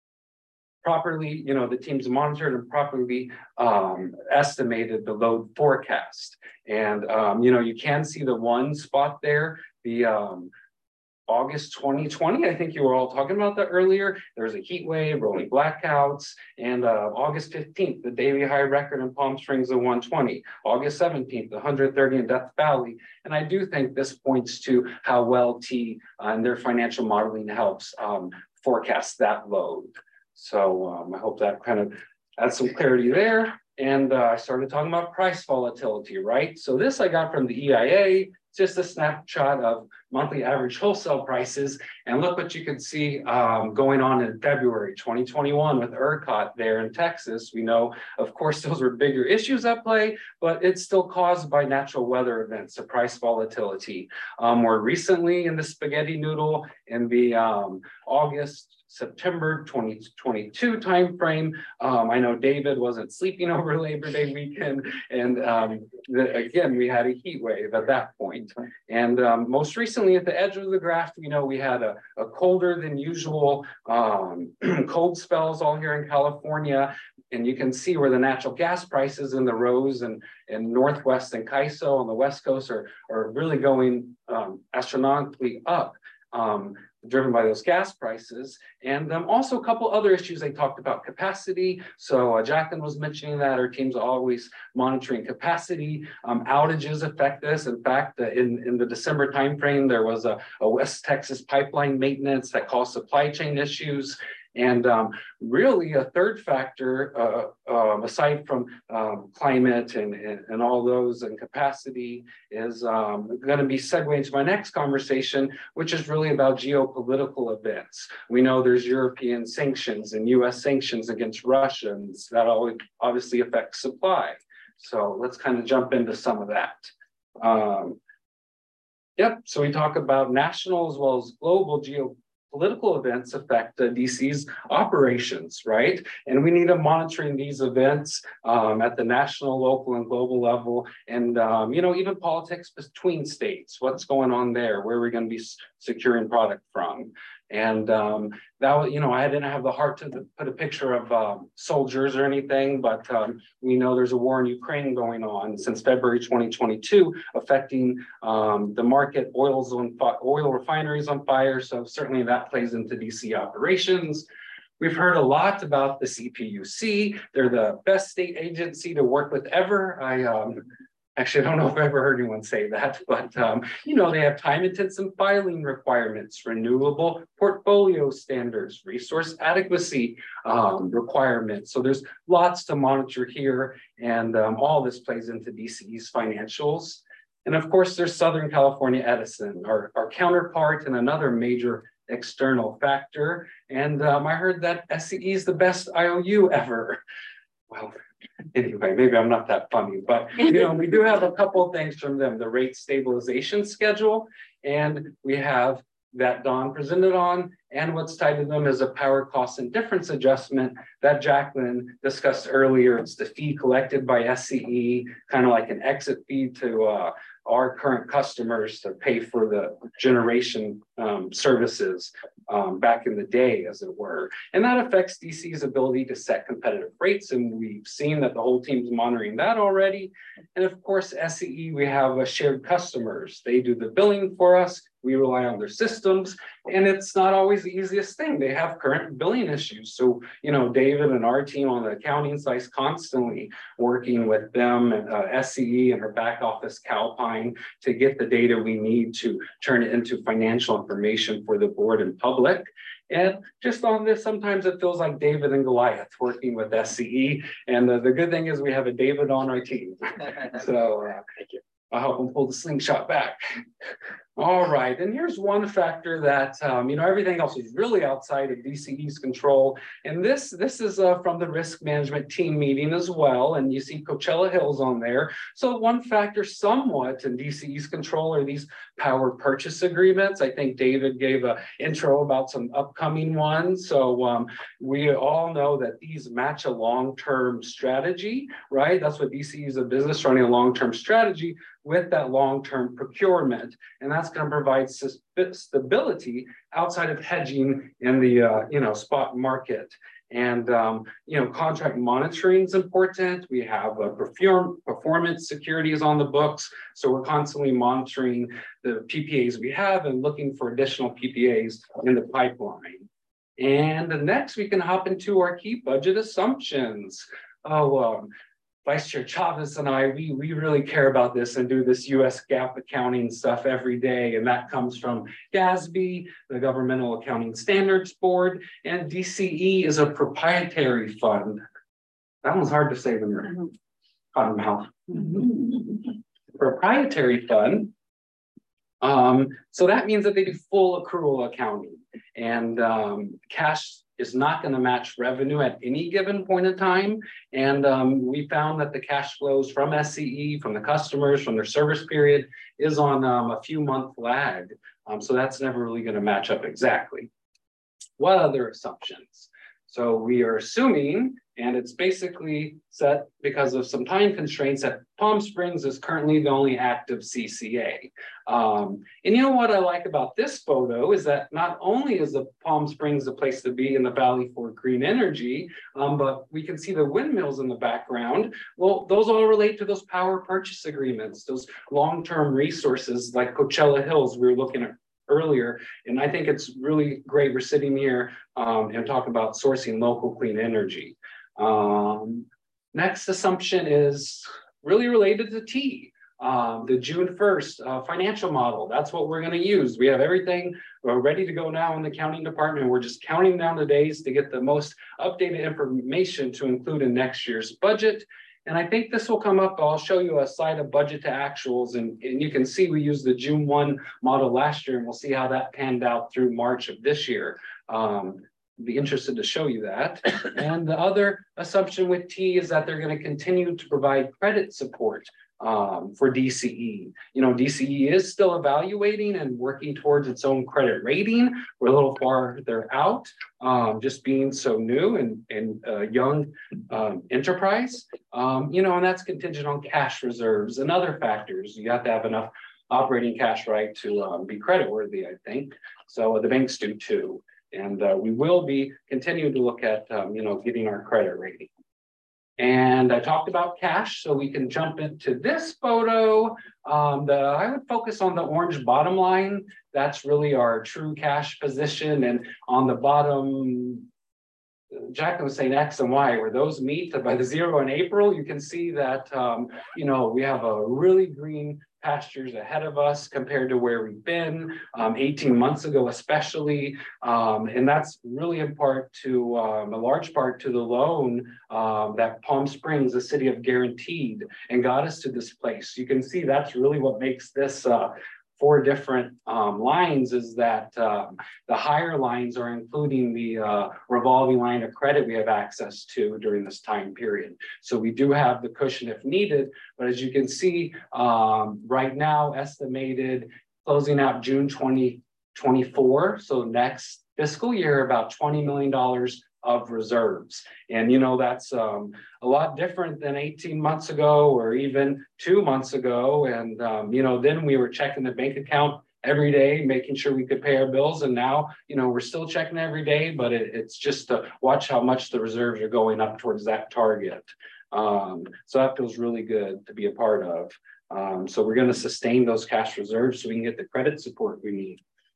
properly, you know, the team's monitored and properly um, estimated the load forecast. And, um, you know, you can see the one spot there, the um, August twenty twenty, I think you were all talking about that earlier. There was a heat wave, rolling blackouts, and uh, August fifteenth, the daily high record in Palm Springs of one twenty. August seventeenth, the one hundred thirty in Death Valley. And I do think this points to how well T uh, and their financial modeling helps um, forecast that load. So um, I hope that kind of adds some clarity there. And uh, I started talking about price volatility, right? So this I got from the E I A, just a snapshot of monthly average wholesale prices. And look what you can see um, going on in February twenty twenty-one with ERCOT there in Texas. We know, of course, those were bigger issues at play, but it's still caused by natural weather events, the price volatility. Um, more recently in the spaghetti noodle in the um, August, September twenty twenty-two timeframe. Um, I know David wasn't sleeping over Labor Day weekend. And um, the, again, we had a heat wave at that point. And um, most recently at the edge of the graph, you know, we had a, a colder than usual um, cold spells all here in California. And you can see where the natural gas prices in the Rose and, and Northwest and C A I S O on the West Coast are, are really going um, astronomically up. Um, driven by those gas prices. And um, also a couple other issues they talked about: capacity. So uh, Jacqueline was mentioning that our team's always monitoring capacity. Um, outages affect this. In fact, uh, in, in the December timeframe, there was a, a West Texas pipeline maintenance that caused supply chain issues. And um, really a third factor, uh, um, aside from um, climate and, and, and all those and capacity, is um, going to be segueing to my next conversation, which is really about geopolitical events. We know there's European sanctions and U S sanctions against Russians that obviously affect supply. So let's kind of jump into some of that. Um, yep, so we talk about national as well as global geopolitical Political events affect uh, D C's operations, right? And we need to monitoring these events um, at the national, local, and global level, and um, you know, even politics between states. What's going on there? Where are we going to be securing product from? And um, that, you know, I didn't have the heart to put a picture of um, soldiers or anything, but um, we know there's a war in Ukraine going on since February twenty twenty-two, affecting um, the market. Oil's on oil refineries on fire, so certainly that plays into D C operations. We've heard a lot about the C P U C. They're the best state agency to work with ever. I um, Actually, I don't know if I've ever heard anyone say that, but um, you know, they have time-intensive filing requirements, renewable portfolio standards, resource adequacy um, requirements. So there's lots to monitor here, and um, all this plays into D C's financials. And of course, there's Southern California Edison, our, our counterpart and another major external factor. And um, I heard that S C E is the best I O U ever. Well, anyway, maybe I'm not that funny, but you know, we do have a couple of things from them, the rate stabilization schedule, and we have that Don presented on, and what's tied to them is a power cost and difference adjustment that Jacqueline discussed earlier. It's the fee collected by S C E, kind of like an exit fee to uh, our current customers to pay for the generation um, services um, back in the day, as it were. And that affects D C's ability to set competitive rates. And we've seen that the whole team's monitoring that already. And of course, S C E, we have a shared customers. They do the billing for us. We rely on their systems, and it's not always the easiest thing. They have current billing issues. So, you know, David and our team on the accounting side is constantly working with them and uh, S C E and her back office Calpine to get the data we need to turn it into financial information for the board and public. And just on this, sometimes it feels like David and Goliath working with S C E. And uh, the good thing is we have a David on our team. So uh, thank you. I'll help him pull the slingshot back. All right, and here's one factor that, um, you know, everything else is really outside of D C E's control. And this, this is uh, from the risk management team meeting as well. And you see Coachella Hills on there. So one factor somewhat in D C E's control are these power purchase agreements. I think David gave an intro about some upcoming ones. So um, we all know that these match a long-term strategy, right? That's what D C E is, a business running a long-term strategy with that long-term procurement. And that's going to provide stability outside of hedging in the uh, you know, spot market. And um, you know, contract monitoring is important. We have uh, perform performance securities on the books. So we're constantly monitoring the P P As we have and looking for additional P P As in the pipeline. And next we can hop into our key budget assumptions. Oh, um, Vice Chair Chavez and I, we, we really care about this and do this U S GAAP accounting stuff every day. And that comes from GASB, the Governmental Accounting Standards Board, and D C E is a proprietary fund. That one's hard to say when you're cotton mouth. Proprietary fund. Um, so that means that they do full accrual accounting, and um, cash is not going to match revenue at any given point in time. And um, we found that the cash flows from S C E, from the customers, from their service period is on um, a few month lag. Um, so that's never really going to match up exactly. What other assumptions? So we are assuming, and it's basically set because of some time constraints, that Palm Springs is currently the only active C C A. Um, and you know what I like about this photo is that not only is the Palm Springs the place to be in the Valley for green energy, um, but we can see the windmills in the background. Well, those all relate to those power purchase agreements, those long-term resources like Coachella Hills we were looking at earlier. And I think it's really great we're sitting here um, and talk about sourcing local clean energy. Um, next assumption is really related to T, um, the June first uh, financial model. That's what we're going to use. We have everything uh, ready to go now in the accounting department. We're just counting down the days to get the most updated information to include in next year's budget. And I think this will come up. I'll show you a slide of budget to actuals, and, and you can see we used the June first model last year, and we'll see how that panned out through March of this year. Um, be interested to show you that. And the other assumption with T is that they're going to continue to provide credit support um, for D C E. You know, D C E is still evaluating and working towards its own credit rating. We're a little farther out, um, just being so new and, and uh, young um, enterprise. Um, you know, and that's contingent on cash reserves and other factors. You have to have enough operating cash, right, to um, be creditworthy, I think. So uh, the banks do too. And uh, we will be continuing to look at, um, you know, getting our credit rating. And I talked about cash, so we can jump into this photo. Um, the, I would focus on the orange bottom line. That's really our true cash position. And on the bottom, Jacqueline was saying X and Y, where those meet by the zero in April, you can see that, um, you know, we have a really green pastures ahead of us compared to where we've been um, eighteen months ago, especially. Um, and that's really in part to um, a large part to the loan um, that Palm Springs, the city of guaranteed, and got us to this place. You can see that's really what makes this uh, four different um, lines is that um, the higher lines are including the uh, revolving line of credit we have access to during this time period. So we do have the cushion if needed, but as you can see um, right now estimated closing out June twenty twenty-four, so next fiscal year, about twenty million dollars of reserves. And, you know, that's um, a lot different than eighteen months ago or even two months ago. And, um, you know, then we were checking the bank account every day, making sure we could pay our bills. And now, you know, we're still checking every day, but it, it's just to watch how much the reserves are going up towards that target. Um, so that feels really good to be a part of. Um, so we're going to sustain those cash reserves so we can get the credit support we need.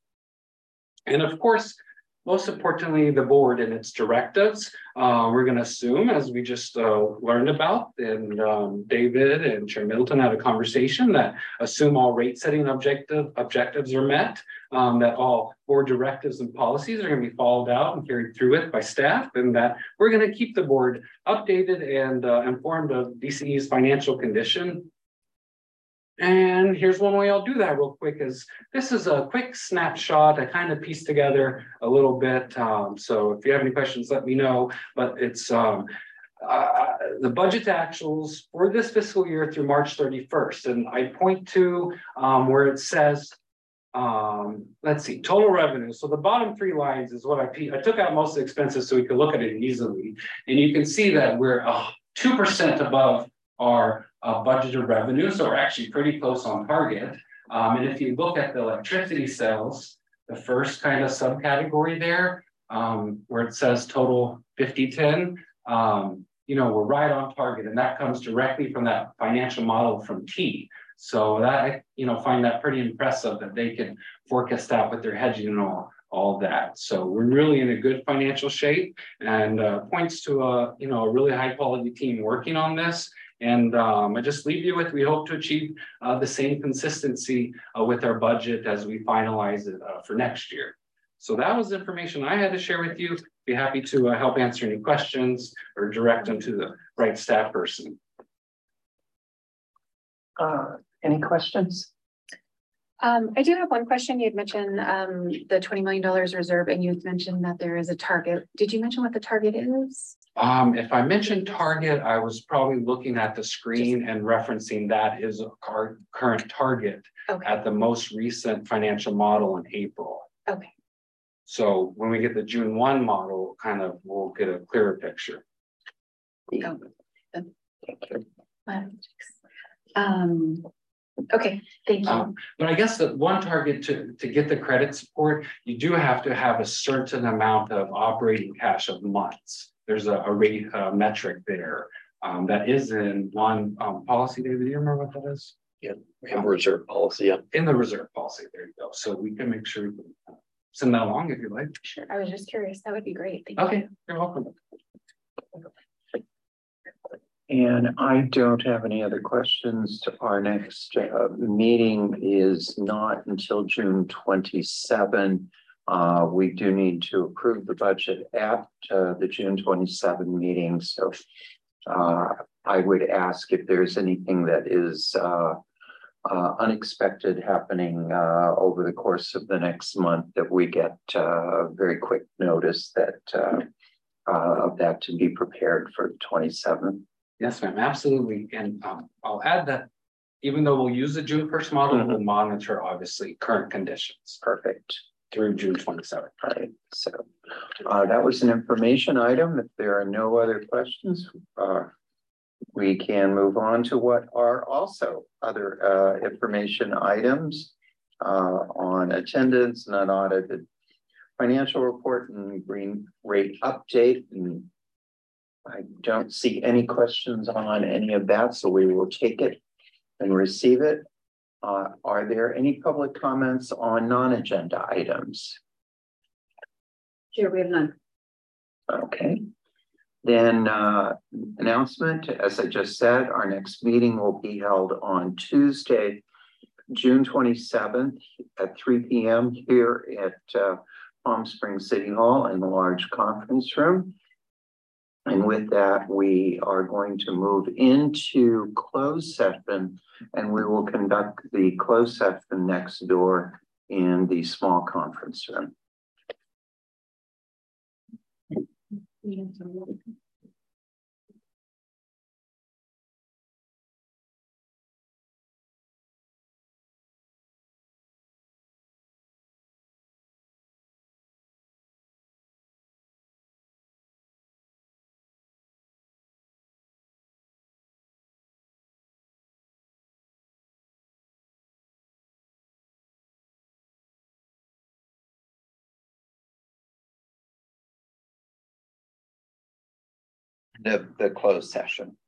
And of course, most importantly, the board and its directives, uh, we're going to assume, as we just uh, learned about, and um, David and Chair Middleton had a conversation, that assume all rate setting objective objectives are met, um, that all board directives and policies are going to be followed out and carried through it by staff, and that we're going to keep the board updated and uh, informed of D C E's financial condition. And here's one way I'll do that real quick is this is a quick snapshot. I kind of pieced together a little bit. Um, so if you have any questions, let me know. But it's um, uh, the budget actuals for this fiscal year through March thirty-first. And I point to um, where it says, um, let's see, total revenue. So the bottom three lines is what I, I took out most of the expenses so we could look at it easily. And you can see that we're uh, two percent above our uh, budgeted revenue, so we're actually pretty close on target. Um, and if you look at the electricity sales, the first kind of subcategory there, um, where it says total fifty ten, um, you know, we're right on target, and that comes directly from that financial model from T. So that I, you know, find that pretty impressive that they can forecast out with their hedging and all. all that. So we're really in a good financial shape, and uh, points to a, you know, a really high quality team working on this. And um, I just leave you with, we hope to achieve uh, the same consistency uh, with our budget as we finalize it uh, for next year. So that was the information I had to share with you. Be happy to uh, help answer any questions or direct them to the right staff person. Uh, any questions? Um, I do have one question. You had mentioned um, the twenty million dollars reserve, and you had mentioned that there is a target. Did you mention what the target is? Um, if I mentioned target, I was probably looking at the screen Just, and referencing that is our current target okay. at the most recent financial model in April. Okay. So when we get the June first model, kind of we'll get a clearer picture. Oh, thank you. Um, okay, thank you. Um, but I guess that one target to, to get the credit support, you do have to have a certain amount of operating cash of months. There's a, a rate uh, metric there um, that is in one um, policy. David, do you remember what that is? Yeah, we have a reserve policy. Yeah, in the reserve policy. There you go. So we can make sure we can send that along if you like. Sure. I was just curious. That would be great. Thank okay, you. You're welcome. And I don't have any other questions. Our next uh, meeting is not until June twenty-seventh. Uh, we do need to approve the budget at uh, the June twenty-seventh meeting. So uh, I would ask if there's anything that is uh, uh, unexpected happening uh, over the course of the next month, that we get uh, very quick notice that uh, uh, of that to be prepared for the twenty-seventh. Yes, ma'am, absolutely. And um, I'll add that even though we'll use the June first model, mm-hmm. we'll monitor obviously current conditions. Perfect. Through June twenty-seventh. Right. So uh, that was an information item. If there are no other questions, uh, we can move on to what are also other uh, information items uh, on attendance, non-audited financial report, and green rate update. And I don't see any questions on any of that, so we will take it and receive it. Uh, are there any public comments on non-agenda items? Sure, we have none. Okay. Then uh, announcement, as I just said, our next meeting will be held on Tuesday, June twenty-seventh at three P M here at uh, Palm Springs City Hall in the large conference room. And with that, we are going to move into closed session, and we will conduct the closed session next door in the small conference room. The, the closed session.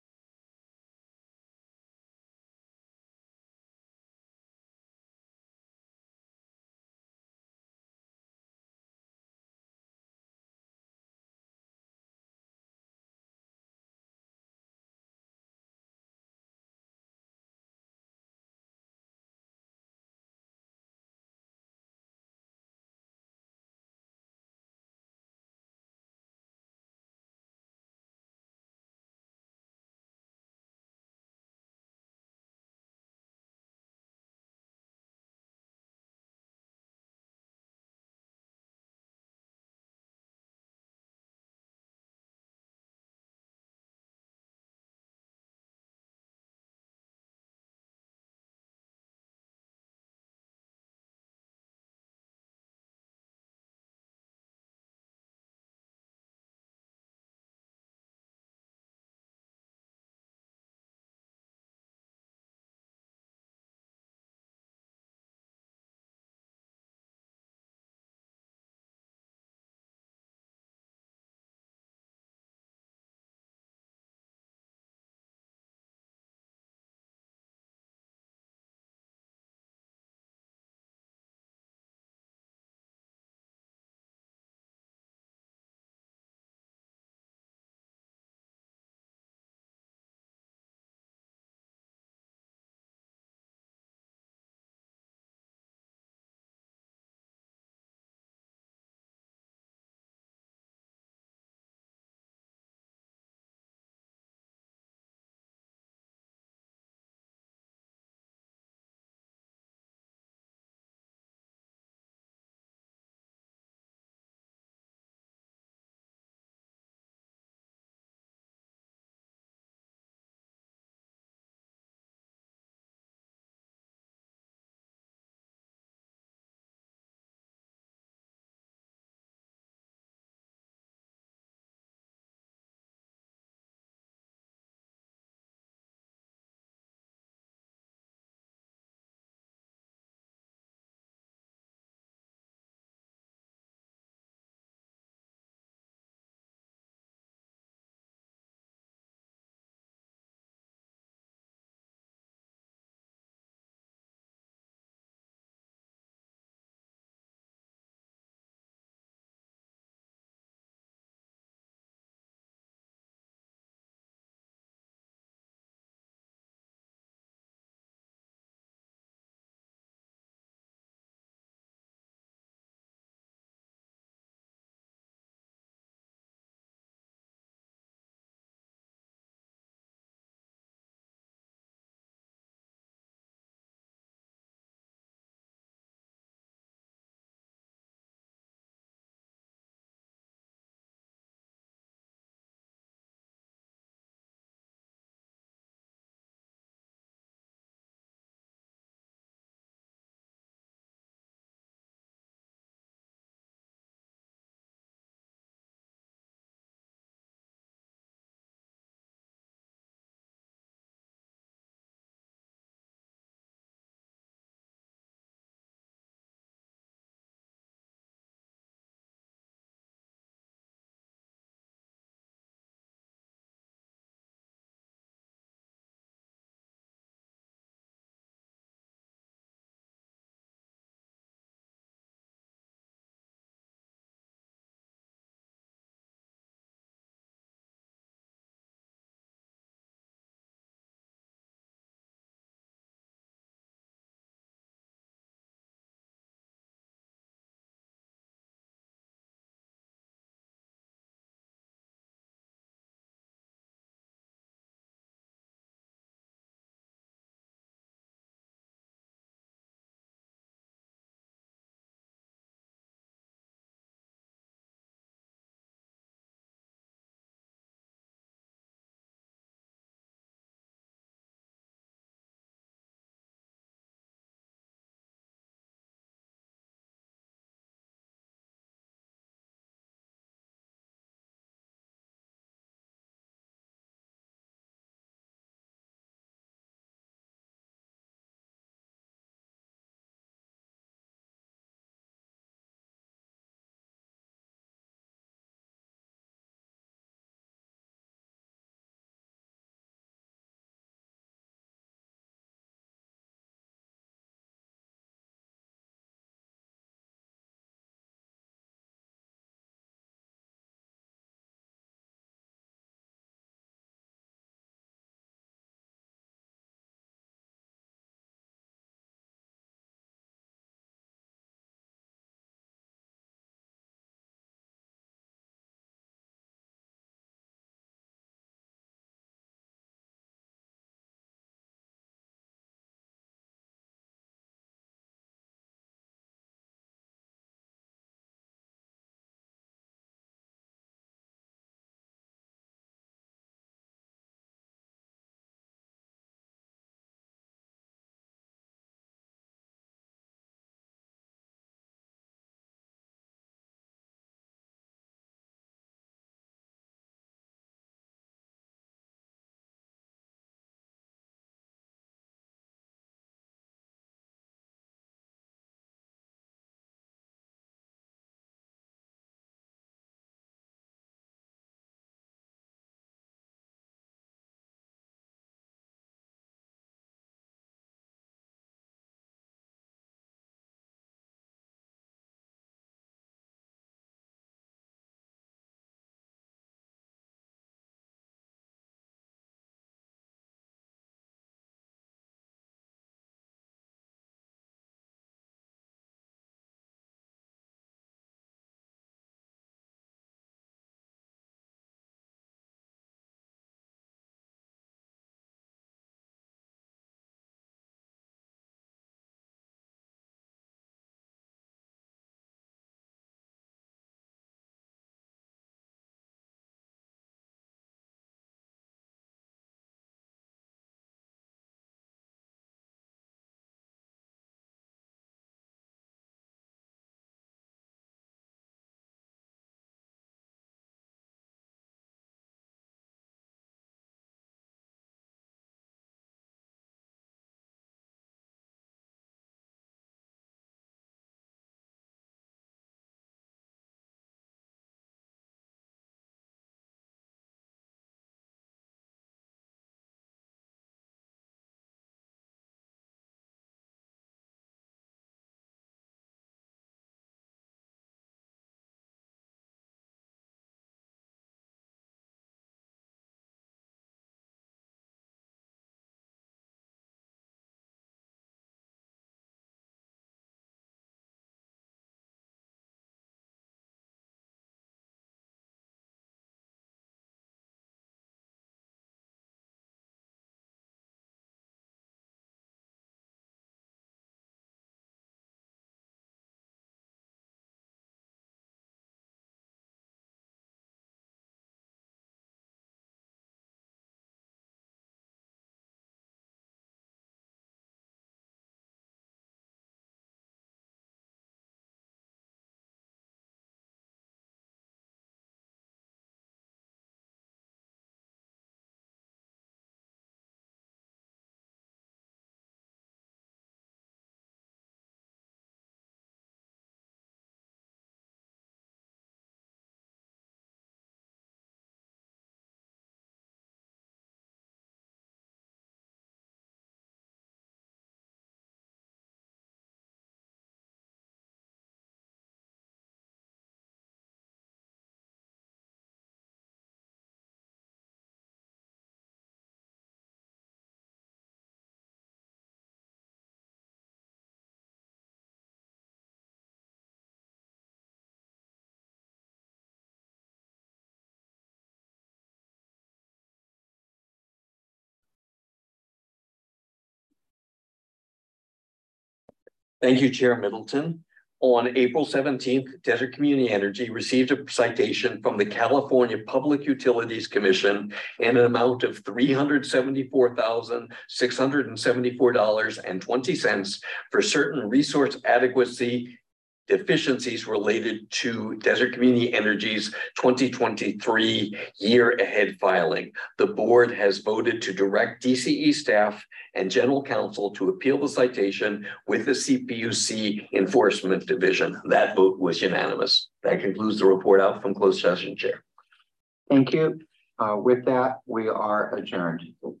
Thank you, Chair Middleton. On April seventeenth, Desert Community Energy received a citation from the California Public Utilities Commission in an amount of three hundred seventy-four thousand six hundred seventy-four dollars and twenty cents for certain resource adequacy deficiencies related to Desert Community Energy's twenty twenty-three year ahead filing. The board has voted to direct D C E staff and general counsel to appeal the citation with the C P U C Enforcement Division. That vote was unanimous. That concludes the report out from closed session, Chair. Thank you. Uh, with that, we are adjourned.